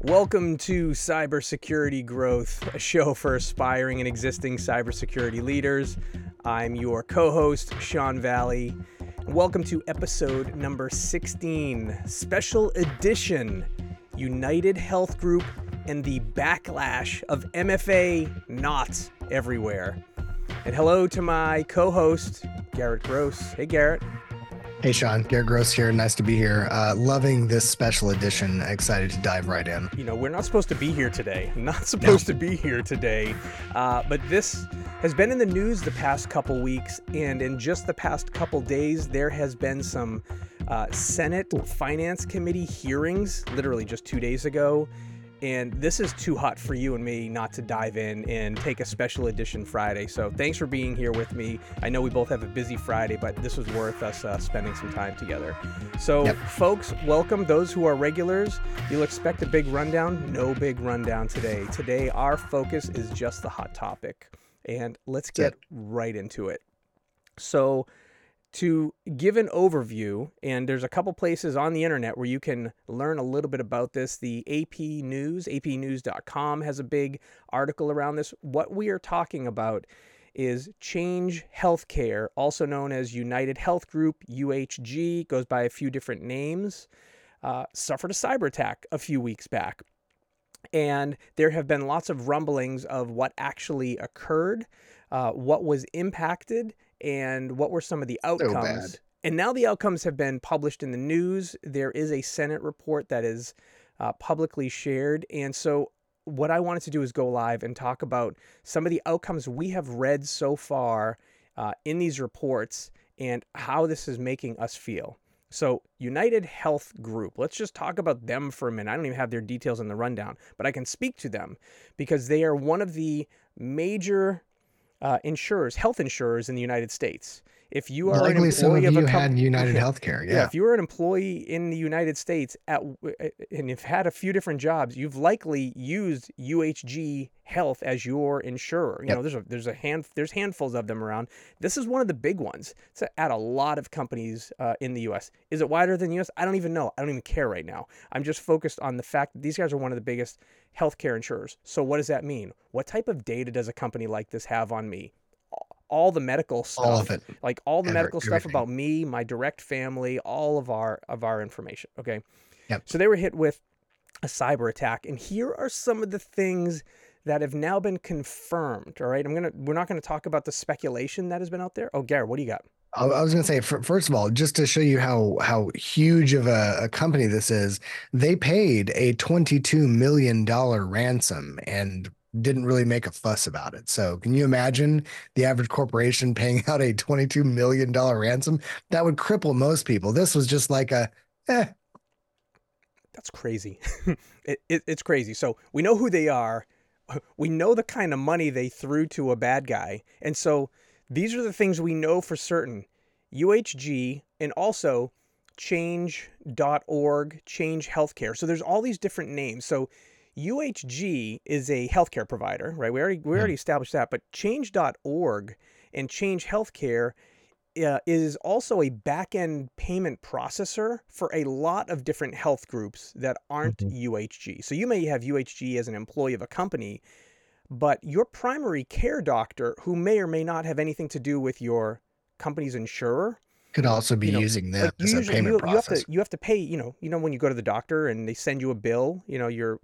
Welcome to Cybersecurity Growth, a show for aspiring and existing cybersecurity leaders. I'm your co-host, Sean Valley. Welcome to episode number 16, special edition, United Health Group and the backlash of MFA not everywhere. And hello to my co-host, Garrett Gross. Hey, Garrett. Hey, Sean. Garrett Gross here. Nice to be here. Loving this special edition. Excited to dive right in. You know, we're not supposed to be here today. To be here today. But this has been in the news the past couple weeks. And in just the past couple days, there has been some Senate Finance Committee hearings, literally just 2 days ago. And this is too hot for you and me not to dive in and take a special edition Friday. So thanks for being here with me. I know we both have a busy Friday, but this was worth us spending some time together. So Folks, welcome. Those who are regulars, you'll expect a big rundown. No big rundown today. Today, our focus is just the hot topic. And let's get right into it. So to give an overview, and there's a couple places on the internet where you can learn a little bit about this. The AP News, apnews.com has a big article around this. What we are talking about is Change Healthcare, also known as United Health Group, UHG, goes by a few different names, suffered a cyber attack a few weeks back. And there have been lots of rumblings of what actually occurred, what was impacted, and what were some of the outcomes. So and now the outcomes have been published in the news. There is a Senate report that is publicly shared. And so what I wanted to do is go live and talk about some of the outcomes we have read so far in these reports and how this is making us feel. So United Health Group, let's just talk about them for a minute. I don't even have their details in the rundown, but I can speak to them because they are one of the major insurers, health insurers in the United States. If you are likely some of you had United Healthcare, if you were an employee in the United States and you've had a few different jobs, you've likely used UHG Health as your insurer. You know, there's handfuls of them around. This is one of the big ones. It's at a lot of companies in the U.S. Is it wider than the U.S.? I don't even know. I don't even care right now. I'm just focused on the fact that these guys are one of the biggest healthcare insurers. So what does that mean? What type of data does a company like this have on me? All the medical stuff, all of it, like all the medical stuff about me, my direct family, all of our information. Okay. So they were hit with a cyber attack, and here are some of the things that have now been confirmed. All right. We're not going to talk about the speculation that has been out there. Oh, Garrett, what do you got? I was going to say, first of all, just to show you how huge of a company this is, they paid a $22 million ransom and didn't really make a fuss about it. So can you imagine the average corporation paying out a $22 million ransom? That would cripple most people. This was just like That's crazy. It's crazy. So we know who they are. We know the kind of money they threw to a bad guy. And so these are the things we know for certain. UHG and also change.org, Change Healthcare. So there's all these different names. So UHG is a healthcare provider, right? We already established that, but change.org and Change Healthcare is also a back-end payment processor for a lot of different health groups that aren't UHG. So you may have UHG as an employee of a company, but your primary care doctor, who may or may not have anything to do with your company's insurer, could also be using them as a payment process. You have to pay, when you go to the doctor and they send you a bill, your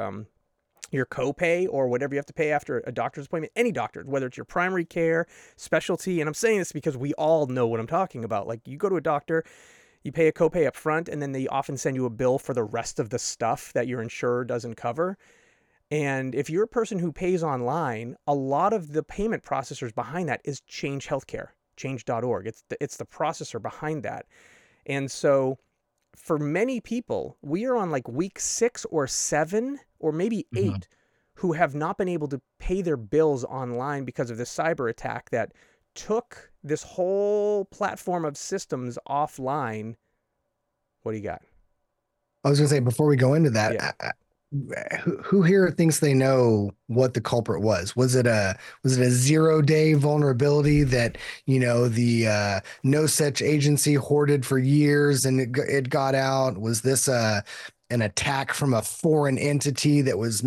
copay or whatever you have to pay after a doctor's appointment, any doctor, whether it's your primary care, specialty. And I'm saying this because we all know what I'm talking about. Like you go to a doctor, you pay a copay up front, and then they often send you a bill for the rest of the stuff that your insurer doesn't cover. And if you're a person who pays online, a lot of the payment processors behind that is Change Healthcare. Change.org. It's the processor behind that. And so for many people, we are on like week 6 or 7 or maybe 8 who have not been able to pay their bills online because of this cyber attack that took this whole platform of systems offline. What do you got? I was going to say, before we go into that, who here thinks they know what the culprit was? Was it a 0-day vulnerability that, the No Such Agency hoarded for years and it got out? Was this a an attack from a foreign entity that was,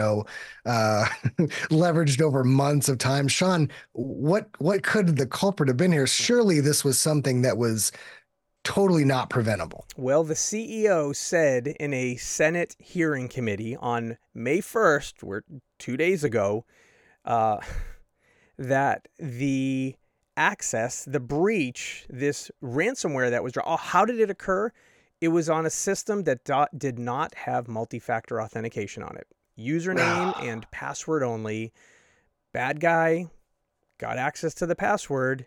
leveraged over months of time. Sean, what could the culprit have been here? Surely this was something that was totally not preventable. Well, the CEO said in a Senate hearing committee on May 1st, 2 days ago, that the breach, this ransomware that was, how did it occur? It was on a system that did not have multi-factor authentication on it. Username and password only. Bad guy got access to the password,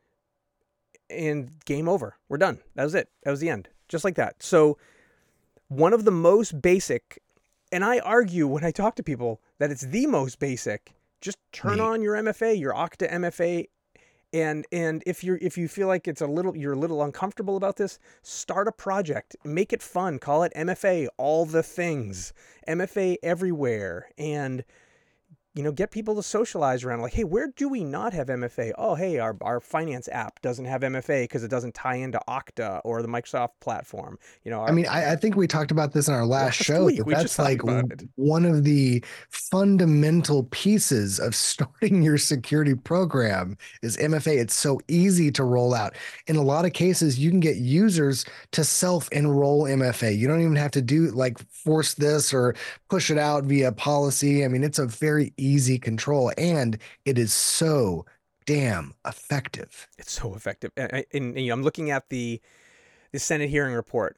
and game over. We're done. That was it. That was the end. Just like that. So one of the most basic, and I argue when I talk to people that it's the most basic, just turn on your MFA, your Okta MFA. And if you feel like you're a little uncomfortable about this, start a project, make it fun, call it MFA all the things, MFA everywhere, and get people to socialize around, like, hey, where do we not have MFA? Oh, hey, our finance app doesn't have MFA because it doesn't tie into Okta or the Microsoft platform. I think we talked about this in our last show, week, that that's like one of the fundamental pieces of starting your security program is MFA. It's so easy to roll out. In a lot of cases, you can get users to self-enroll MFA. You don't even have to force this or push it out via policy. I mean, it's a very easy control, and it is so damn effective. It's so effective. And I'm looking at the Senate hearing report.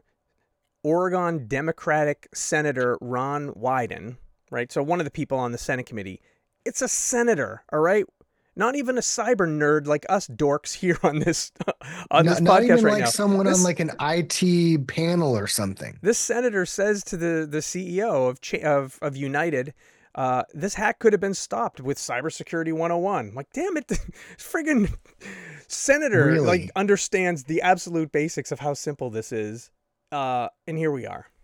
Oregon Democratic Senator Ron Wyden, right? So one of the people on the Senate committee, it's a senator, all right? Not even a cyber nerd like us dorks here on this podcast not even right like now. Someone on like an IT panel or something. This senator says to the CEO of United, this hack could have been stopped with Cybersecurity 101. Like, damn it, friggin' senator really? Understands the absolute basics of how simple this is. And here we are.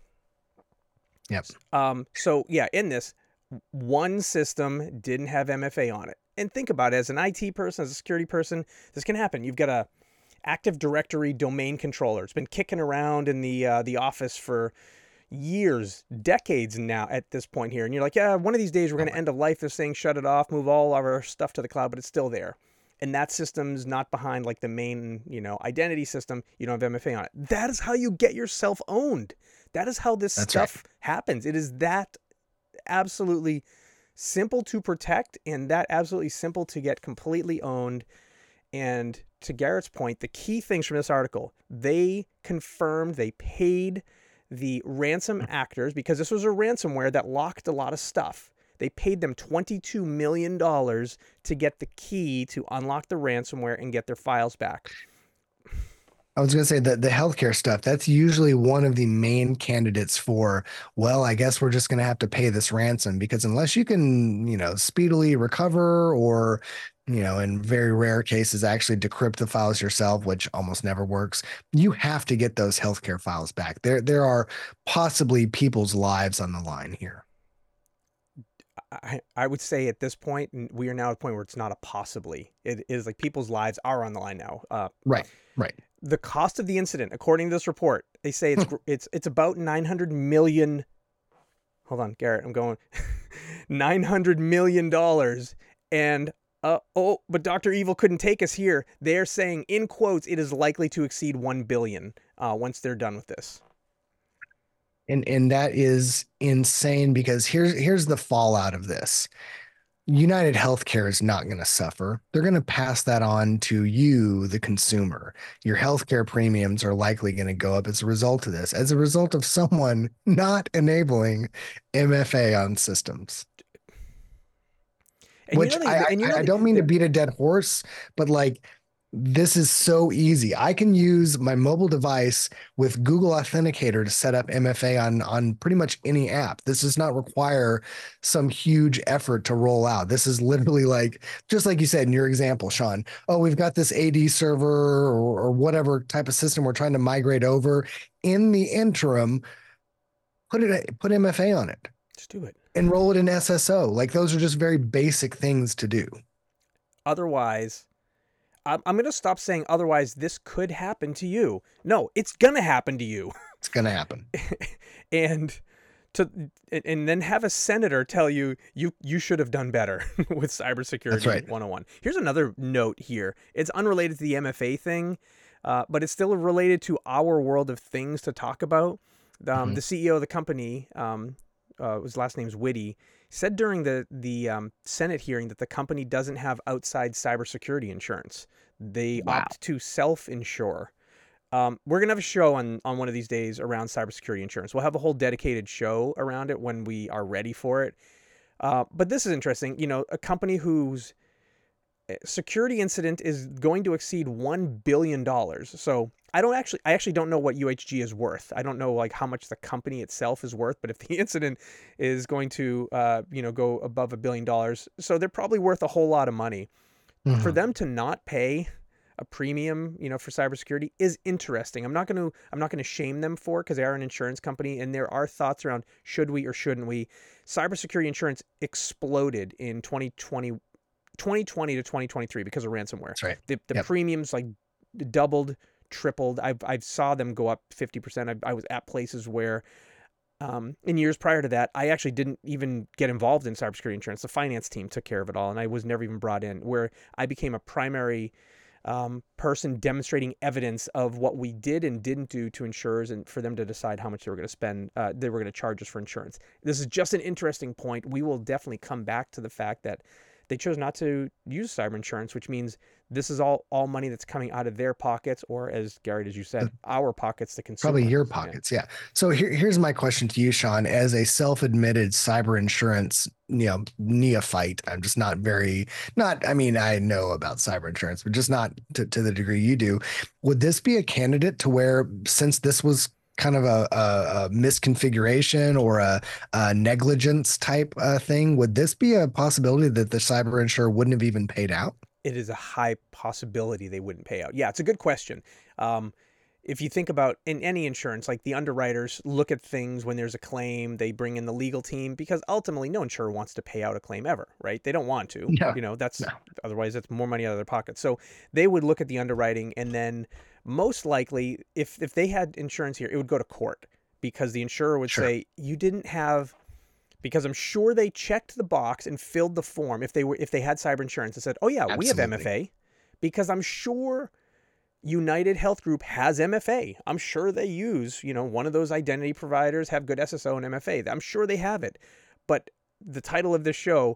Yep. So yeah, in this, one system didn't have MFA on it. And think about it, as an IT person, as a security person, this can happen. You've got a Active Directory domain controller. It's been kicking around in the office for years, decades now at this point here. And you're like, yeah, one of these days we're going to end of life this thing, shut it off, move all of our stuff to the cloud, but it's still there. And that system's not behind like the main, identity system. You don't have MFA on it. That is how you get yourself owned. That is how this stuff happens. It is that absolutely simple to protect and that absolutely simple to get completely owned. And to Garrett's point, the key things from this article, they confirmed they paid the ransom actors, because this was a ransomware that locked a lot of stuff. They paid them $22 million to get the key to unlock the ransomware and get their files back. I was going to say that the healthcare stuff, that's usually one of the main candidates for, well, I guess we're just going to have to pay this ransom, because unless you can, speedily recover or, in very rare cases, actually decrypt the files yourself, which almost never works, you have to get those healthcare files back. There are possibly people's lives on the line here. I would say at this point, we are now at a point where it's not a possibly. It is like people's lives are on the line now. Right. The cost of the incident, according to this report, they say it's about $900 million. Hold on, Garrett, I'm going $900 million. And but Dr. Evil couldn't take us here. They're saying, in quotes, it is likely to exceed $1 billion once they're done with this. And that is insane, because here's the fallout of this. United Healthcare is not going to suffer. They're going to pass that on to you, the consumer. Your healthcare premiums are likely going to go up as a result of this, as a result of someone not enabling MFA on systems. And which I don't mean to beat a dead horse, but like, this is so easy. I can use my mobile device with Google Authenticator to set up MFA on pretty much any app. This does not require some huge effort to roll out. This is literally like, just like you said in your example, Sean, oh, we've got this AD server or whatever type of system we're trying to migrate over. In the interim, put MFA on it. Just do it. Enroll it in SSO. Like, those are just very basic things to do. Otherwise, I'm going to stop saying otherwise this could happen to you. No, it's going to happen to you. It's going to happen. and to and then have a senator tell you you should have done better with That's cybersecurity right. 101. Here's another note here. It's unrelated to the MFA thing, but it's still related to our world of things to talk about. Mhm. The CEO of the company, his last name's Whitty, said during the Senate hearing that the company doesn't have outside cybersecurity insurance. They Wow. opt to self-insure. We're gonna have a show on one of these days around cybersecurity insurance. We'll have a whole dedicated show around it when we are ready for it. But this is interesting. You know, a company whose security incident is going to exceed $1 billion. So I actually don't know what UHG is worth. I don't know like how much the company itself is worth. But if the incident is going to go above $1 billion, so they're probably worth a whole lot of money. For Mhm. them to not pay a premium, for cybersecurity is interesting. I'm not going to shame them for it because they are an insurance company, and there are thoughts around should we or shouldn't we. Cybersecurity insurance exploded in 2020 to 2023 because of ransomware. That's right. The Yep. premiums like doubled, tripled. I've saw them go up 50%. I was at places where in years prior to that, I actually didn't even get involved in cybersecurity insurance. The finance team took care of it all, and I was never even brought in. Where I became a primary person demonstrating evidence of what we did and didn't do to insurers, and for them to decide how much they were going to spend, they were going to charge us for insurance. This is just an interesting point. We will definitely come back to the fact that they chose not to use cyber insurance, which means this is all money that's coming out of their pockets, or as Garrett, as you said, our pockets, the Probably consumer. your Yeah. pockets. Yeah. So here's my question to you, Sean. As a self-admitted cyber insurance, neophyte, I'm just not very, not, I mean, I know about cyber insurance, but just not to the degree you do. Would this be a candidate to where, since this was kind of a misconfiguration or a negligence type thing, would this be a possibility that the cyber insurer wouldn't have even paid out? It is a high possibility they wouldn't pay out. Yeah, it's a good question. Um, if you think about in any insurance, like the underwriters look at things when there's a claim, they bring in the legal team because ultimately no insurer wants to pay out a claim ever, right? They don't want to. No, That's no. otherwise that's more money out of their pocket. So they would look at the underwriting, and then most likely if they had insurance here, it would go to court because the insurer would Sure. say you didn't have, because I'm sure they checked the box and filled the form if they had cyber insurance and said, "Oh yeah, we have Absolutely. MFA," because I'm sure United Health Group has MFA. I'm sure they use, one of those identity providers have good SSO and MFA. I'm sure they have it. But the title of this show,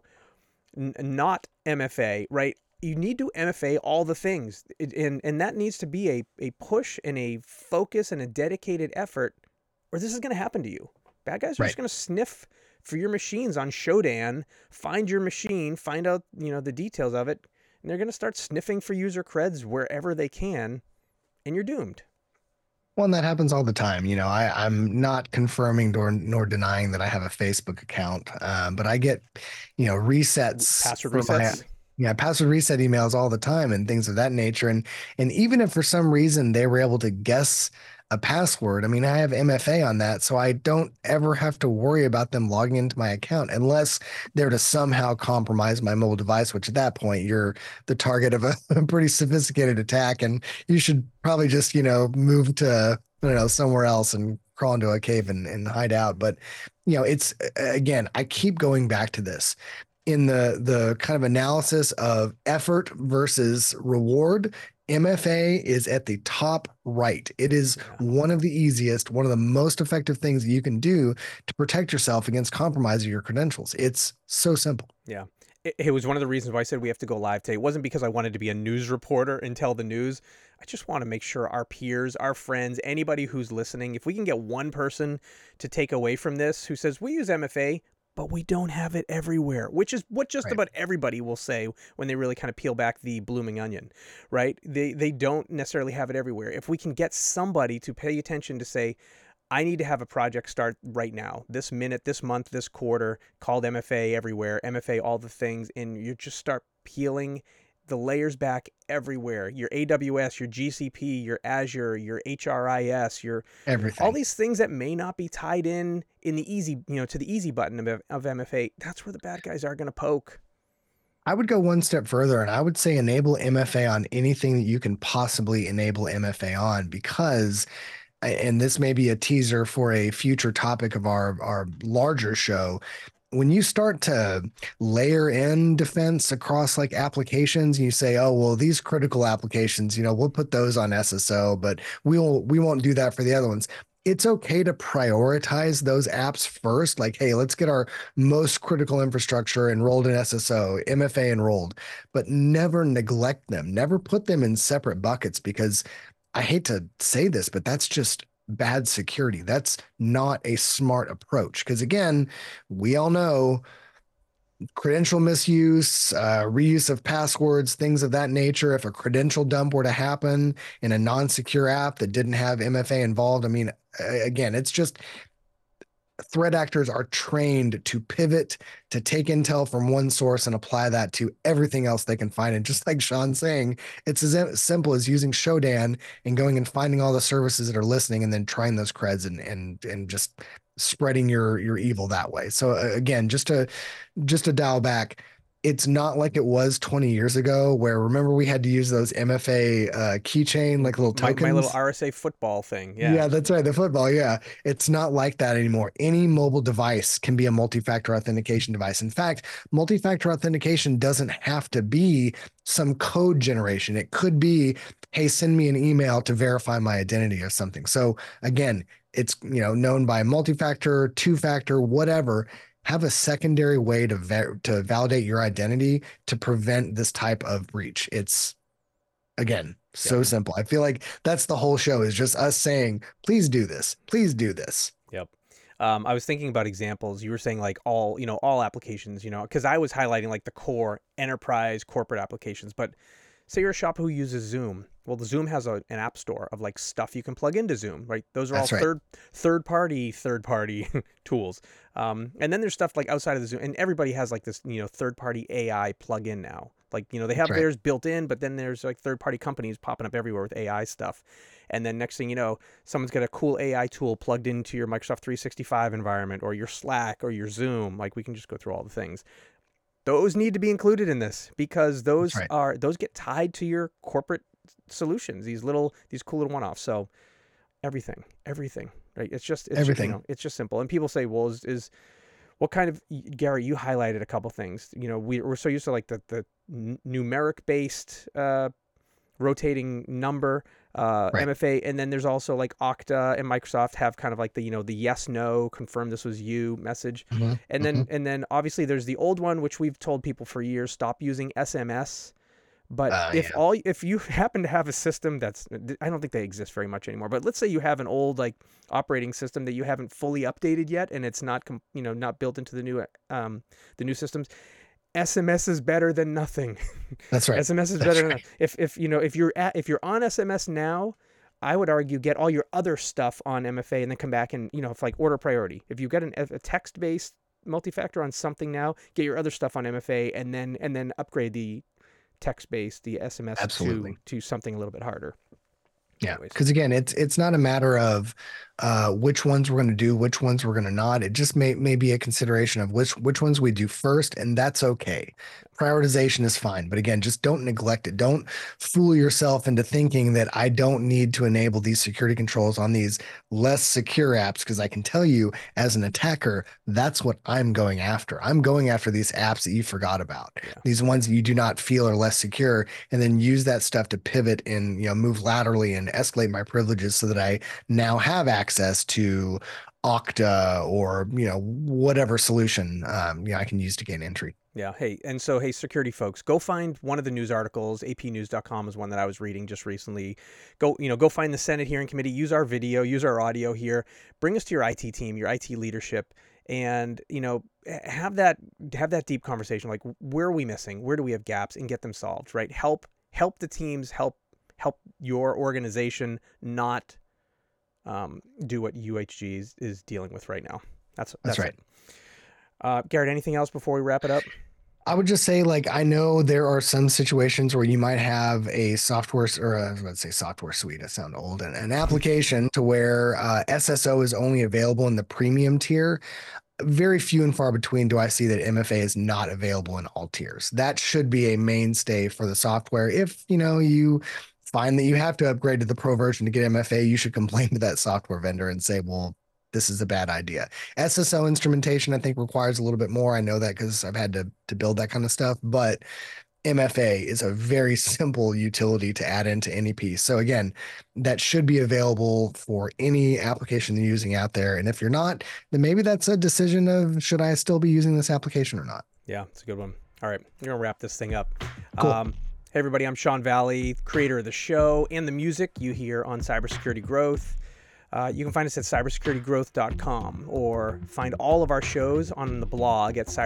not MFA, right? You need to MFA all the things. And that needs to be a push and a focus and a dedicated effort, or this is going to happen to you. Bad guys are just Right. going to sniff for your machines on Shodan, find your machine, find out, the details of it, and they're going to start sniffing for user creds wherever they can, and you're doomed. Well, and that happens all the time. I'm not confirming nor denying that I have a Facebook account, but I get, resets Password for my, resets. yeah, password reset emails all the time and things of that nature. And even if for some reason they were able to guess a password, I mean, I have MFA on that, so I don't ever have to worry about them logging into my account unless they're to somehow compromise my mobile device, which at that point you're the target of a pretty sophisticated attack, and you should probably just, move to, somewhere else and crawl into a cave and hide out. But, it's again, I keep going back to this in the kind of analysis of effort versus reward. MFA is at the top right. It is Yeah. one of the easiest, one of the most effective things that you can do to protect yourself against compromising your credentials. It's so simple. Yeah. It was one of the reasons why I said we have to go live today. It wasn't because I wanted to be a news reporter and tell the news. I just want to make sure our peers, our friends, anybody who's listening, if we can get one person to take away from this who says, we use MFA, but we don't have it everywhere, which is what just Right. about everybody will say when they really kind of peel back the blooming onion, right? They don't necessarily have it everywhere. If we can get somebody to pay attention to say, I need to have a project start right now, this minute, this month, this quarter, called MFA everywhere, MFA all the things, and you just start peeling the layers back everywhere. Your AWS, your GCP, your Azure, your HRIS, your all Everything. these things that may not be tied in the easy, to the easy button of MFA. That's where the bad guys are going to poke. I would go one step further and I would say enable MFA on anything that you can possibly enable MFA on, because and this may be a teaser for a future topic of our larger show. When you start to layer in defense across like applications, you say, oh, well, these critical applications, we'll put those on SSO, but we won't do that for the other ones. It's okay to prioritize those apps first. Like, hey, let's get our most critical infrastructure enrolled in SSO, MFA enrolled, but never neglect them. Never put them in separate buckets, because I hate to say this, but that's just bad security. That's not a smart approach. Because again, we all know credential misuse, reuse of passwords, things of that nature. If a credential dump were to happen in a non-secure app that didn't have MFA involved, I mean, again, it's just threat actors are trained to pivot, to take intel from one source and apply that to everything else they can find. And just like Sean's saying, it's as simple as using Shodan and going and finding all the services that are listening and then trying those creds and just spreading your evil that way. So again, just to dial back, it's not like it was 20 years ago where, remember, we had to use those MFA keychain, like little tokens. My little RSA football thing. Yeah, that's right. The football. Yeah. It's not like that anymore. Any mobile device can be a multi-factor authentication device. In fact, multi-factor authentication doesn't have to be some code generation. It could be, hey, send me an email to verify my identity or something. So again, it's, known by multi-factor, two-factor, whatever. Have a secondary way to validate your identity to prevent this type of breach. It's, again, so simple. I feel like that's the whole show, is just us saying, please do this. Please do this. Yep. I was thinking about examples. You were saying like all applications, because I was highlighting like the core enterprise corporate applications. But say you're a shop who uses Zoom. Well, the Zoom has an app store of like stuff you can plug into Zoom, right? Those are all third party tools. And then there's stuff like outside of the Zoom, and everybody has like this, third party AI plugin now. Like, they have theirs built in, but then there's like third party companies popping up everywhere with AI stuff. And then next thing you know, someone's got a cool AI tool plugged into your Microsoft 365 environment or your Slack or your Zoom. Like, we can just go through all the things. Those need to be included in this, because those get tied to your corporate solutions, these cool little one-offs. So everything, right? It's everything. It's just simple. And people say, well, is what kind of, Gary, you highlighted a couple things. We're so used to like the numeric based rotating number MFA, and then there's also like Okta and Microsoft have kind of like the the yes no confirm this was you message. And then obviously there's the old one, which we've told people for years, stop using SMS. But if you happen to have a system that's, I don't think they exist very much anymore, but let's say you have an old like operating system that you haven't fully updated yet, and it's not not built into the new systems. SMS is better than nothing. That's right. SMS is better than nothing. If you're on SMS now, I would argue get all your other stuff on MFA and then come back and if like order priority. If you get a text based multi-factor on something now, get your other stuff on MFA and then upgrade the text-based, the SMS to something a little bit harder. Yeah, because again, it's not a matter of which ones we're going to do, which ones we're going to not. It just may be a consideration of which ones we do first, and that's okay. Prioritization is fine, but again, just don't neglect it. Don't fool yourself into thinking that I don't need to enable these security controls on these less secure apps, because I can tell you, as an attacker, that's what I'm going after. I'm going after these apps that you forgot about, these ones that you do not feel are less secure, and then use that stuff to pivot and move laterally and escalate my privileges so that I now have access to Okta or whatever solution I can use to gain entry. Yeah. Hey, security folks, go find one of the news articles. APnews.com is one that I was reading just recently. Go find the Senate hearing committee. Use our video, use our audio here. Bring us to your IT team, your IT leadership, and have that deep conversation. Like, where are we missing? Where do we have gaps? And get them solved. Right. Help the teams. Help your organization not do what UHG is dealing with right now. That's right. Garrett, anything else before we wrap it up? I would just say, like, I know there are some situations where you might have a software, or I was about to say software suite, I sound old, and an application to where SSO is only available in the premium tier. Very few and far between do I see that MFA is not available in all tiers. That should be a mainstay for the software. If you fine that you have to upgrade to the pro version to get MFA. You should complain to that software vendor and say, well, this is a bad idea. SSL instrumentation, I think, requires a little bit more. I know that because I've had to build that kind of stuff, but MFA is a very simple utility to add into any piece. So again, that should be available for any application you're using out there. And if you're not, then maybe that's a decision of, should I still be using this application or not? Yeah, it's a good one. All right, we're going to wrap this thing up. Cool. Hey, everybody, I'm Sean Valley, creator of the show and the music you hear on Cybersecurity Growth. You can find us at cybersecuritygrowth.com or find all of our shows on the blog at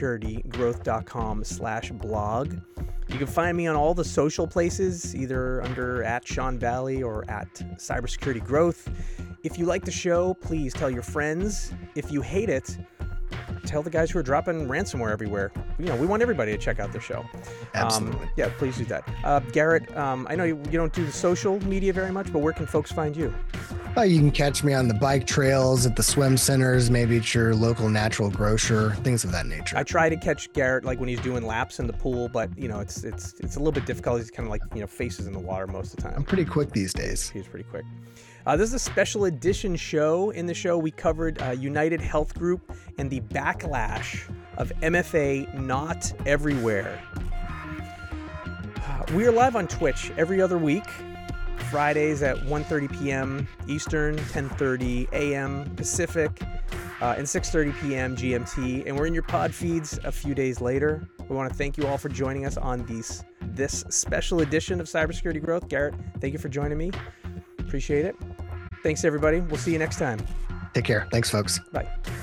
cybersecuritygrowth.com/blog. You can find me on all the social places, either under at Sean Valley or at Cybersecurity Growth. If you like the show, please tell your friends. If you hate it, tell the guys who are dropping ransomware everywhere. We want everybody to check out the show. Absolutely. Yeah, please do that. Garrett, I know you don't do the social media very much, but where can folks find you? You can catch me on the bike trails, at the swim centers, maybe at your local natural grocer, things of that nature. I try to catch Garrett like when he's doing laps in the pool, but it's a little bit difficult. He's kind of like faces in the water most of the time. I'm pretty quick these days. He's pretty quick. This is a special edition show. In the show, we covered United Health Group and the backlash of MFA not everywhere. We are live on Twitch every other week, Fridays at 1:30 p.m. Eastern, 10:30 a.m. Pacific, and 6:30 p.m. GMT. And we're in your pod feeds a few days later. We want to thank you all for joining us on this special edition of Cybersecurity Growth. Garrett, thank you for joining me. Appreciate it. Thanks, everybody. We'll see you next time. Take care. Thanks, folks. Bye.